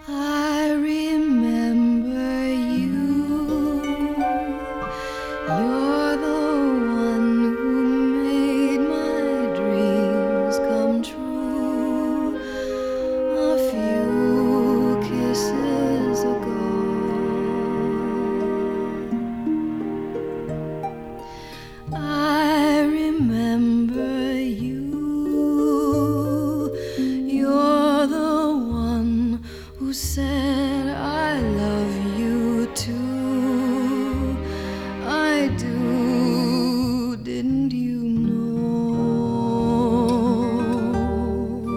I remember you. You're the one who made my dreams come true a few kisses ago. I remember you. You're the one who said I love you too. I do, didn't you know?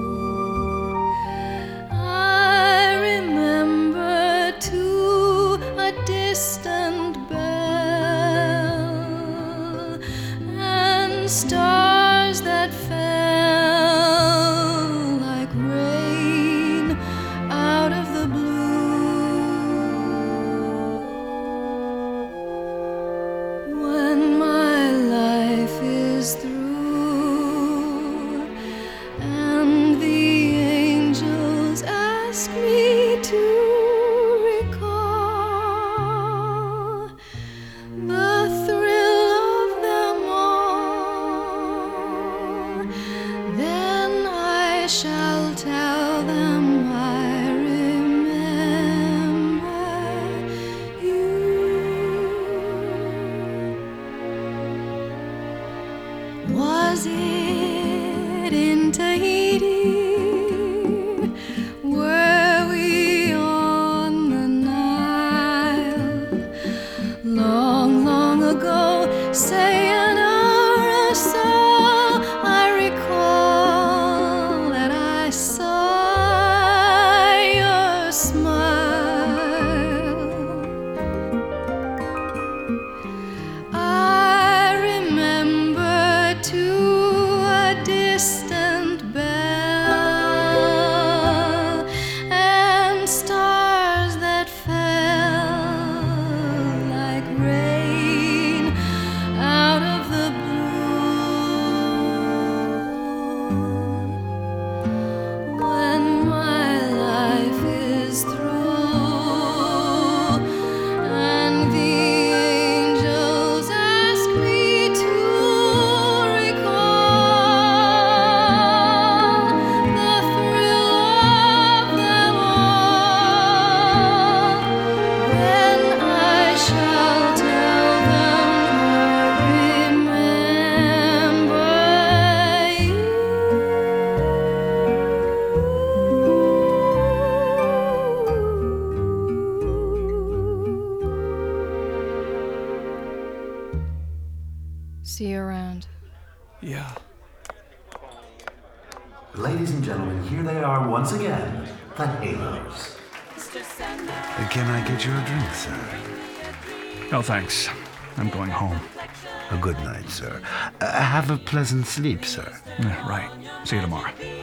I remember too a distant bell and stars that fell like rain out of the blue. When my life is through and the angels ask me to recall the thrill of them all, then I shall tell them I remember you. Was it in Tahiti? Were we on the Nile? Long, long ago, sayonara, so I recall that I saw your smile. I remember too a distant bell and stars that fell like rain out of the blue. When my life is through and the angels ask me to recall the thrill of them all, then I shall tell them I remember you. See you around. Yeah. Ladies and gentlemen, here they are once again, the Halos. Can I get you a drink, sir? No, thanks. I'm going home. A good night, sir. Have a pleasant sleep, sir. Yeah, right. See you tomorrow.